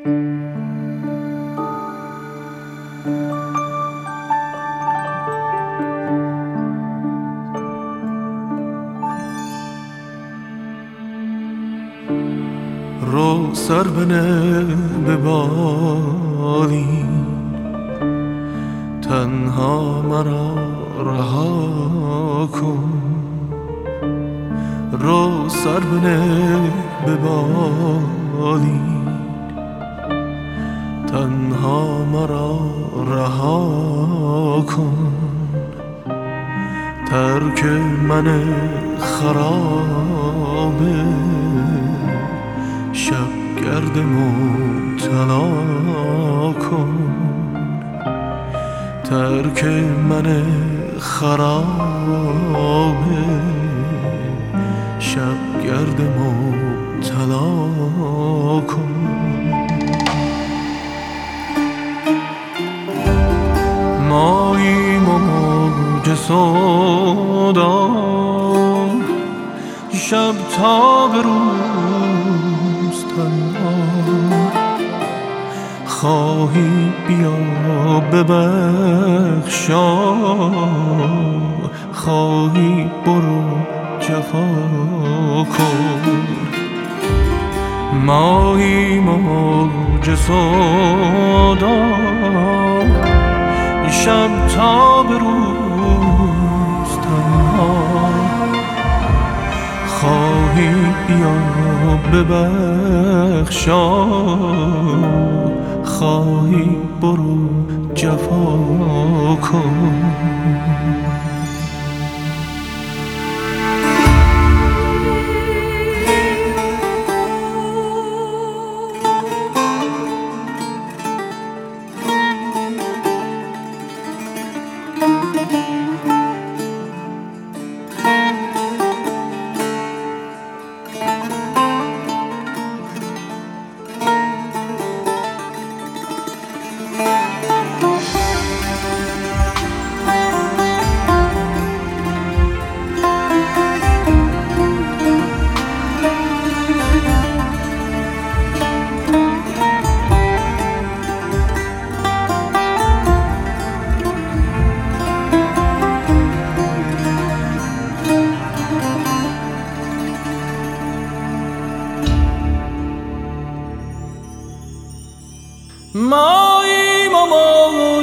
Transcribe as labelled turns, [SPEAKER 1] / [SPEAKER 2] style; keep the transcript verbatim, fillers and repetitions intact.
[SPEAKER 1] رو سر بنه به بالین، تنها مرا رها کن. رو سر بنه به بالین، تنها مرا رها کن. ترک من خرابه شب گرد مبتلا کن. ترک من خرابه شب گرد مبتلا کن. ماییم و موج سودا، شب تا به روز تنها. خواهی بیا ببخشا، خواهی برو جفا کن. ماییم و موج سودا، شب تا به روز تنها. خواهی بیا ببخشا، خواهی برو جفا کن. ماییم و موج